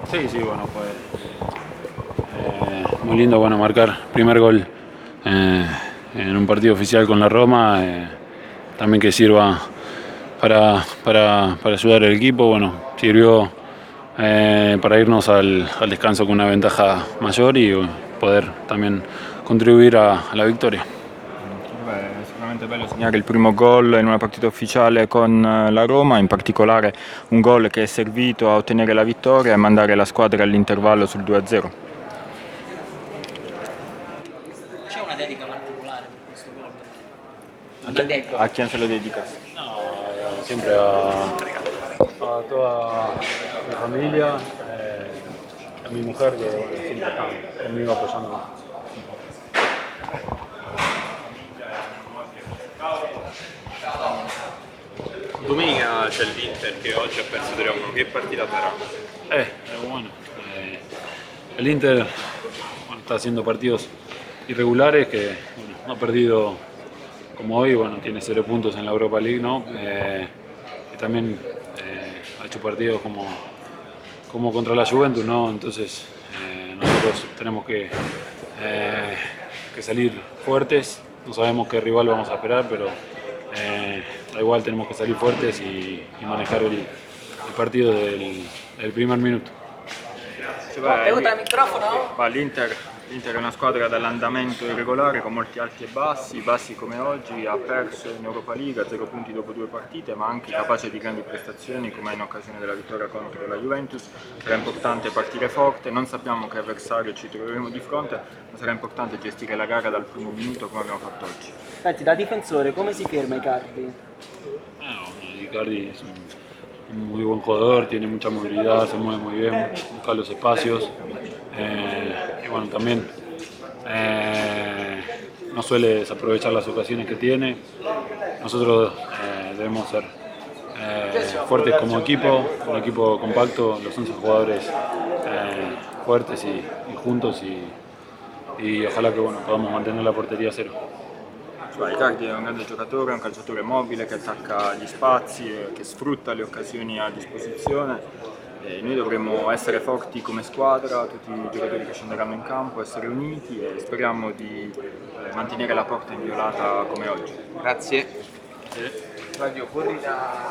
Sí, sí, bueno, fue muy lindo, bueno, marcar primer gol eh, en un partido oficial con la Roma, también que sirva para ayudar al equipo, bueno, sirvió para irnos al descanso con una ventaja mayor y poder también contribuire alla vittoria. Beh, è sicuramente bello segnare il primo gol in una partita ufficiale con la Roma, in particolare un gol che è servito a ottenere la vittoria e mandare la squadra all'intervallo sul 2-0. C'è una dedica particolare per questo gol? A, Non ha detto. a chi se lo dedicas? No, siempre a toda mi familia, a mi mujer que bueno, siempre está conmigo apoyándome. Domenica c'è l'Inter che oggi ha perso 3-1, che partita sarà? Bueno, el Inter bueno, está haciendo partidos irregulares que bueno, no ha perdido como hoy, bueno, tiene 0 puntos en la Europa League, ¿no? Y también ha hecho partidos como contra la Juventus, ¿no? Entonces nosotros tenemos que salir fuertes, no sabemos qué rival vamos a esperar, pero da igual, tenemos que salir fuertes y manejar el partido del primer minuto. Aiuta il microfono? L'Inter è una squadra dall'andamento irregolare con molti alti e bassi come oggi, ha perso in Europa League a 0 punti dopo 2 partite, ma anche capace di grandi prestazioni come in occasione della vittoria contro la Juventus. Sarà importante partire forte, non sappiamo che avversario ci troveremo di fronte, ma sarà importante gestire la gara dal primo minuto come abbiamo fatto oggi. Senti, da difensore come si ferma Icardi? Icardi es un muy buen jugador, tiene mucha movilidad, se mueve muy bien, busca los espacios y bueno, también no suele desaprovechar las ocasiones que tiene. Nosotros debemos ser fuertes como equipo, un equipo compacto, los 11 jugadores fuertes y juntos y ojalá que bueno, podamos mantener la portería a cero. Icardi è un grande giocatore, è un calciatore mobile che attacca gli spazi, che sfrutta le occasioni a disposizione. Noi dovremmo essere forti come squadra, tutti i giocatori che scenderanno in campo, essere uniti e speriamo di mantenere la porta inviolata come oggi. Grazie. Radio Corrida.